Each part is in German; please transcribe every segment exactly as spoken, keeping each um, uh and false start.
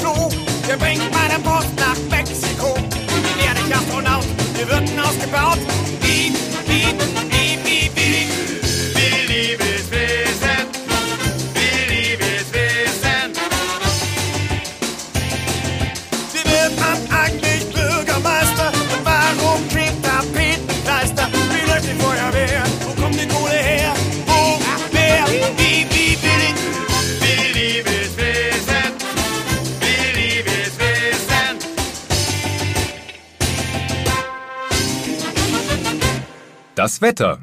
Zoo. Der bringt meine Post nach Mexiko. Werde ich Astronaut, wir würden ausgebaut. Piep, piep, piep, piep, piep. Wir lieben es wissen, wir lieben es wissen. Wie wird man eigentlich Bürgermeister? Und warum kriegt Tapetenkleister? Wie läuft die Feuerwehr? Wo kommt die Kohle her? Wo, wer, wie, wie, wie? Wir lieben es wissen, wir lieben es wissen. Das Wetter.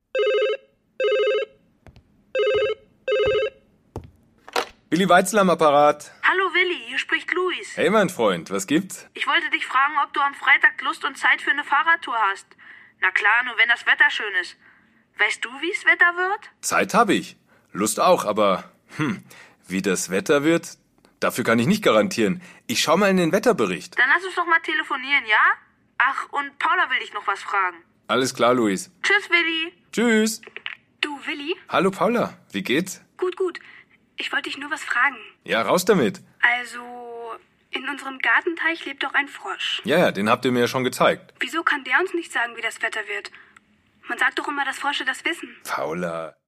Willi Weitzel am Apparat. Hallo Willi, hier spricht Luis. Hey mein Freund, was gibt's? Ich wollte dich fragen, ob du am Freitag Lust und Zeit für eine Fahrradtour hast. Na klar, nur wenn das Wetter schön ist. Weißt du, wie's Wetter wird? Zeit habe ich. Lust auch, aber hm, wie das Wetter wird, dafür kann ich nicht garantieren. Ich schau mal in den Wetterbericht. Dann lass uns doch mal telefonieren, ja? Ach, und Paula will dich noch was fragen. Alles klar, Luis. Tschüss, Willi. Tschüss. Du, Willi? Hallo Paula, wie geht's? Gut, gut. Ich wollte dich nur was fragen. Ja, raus damit. Also, in unserem Gartenteich lebt doch ein Frosch. Ja, ja, den habt ihr mir ja schon gezeigt. Wieso kann der uns nicht sagen, wie das Wetter wird? Man sagt doch immer, dass Frösche das wissen. Paula,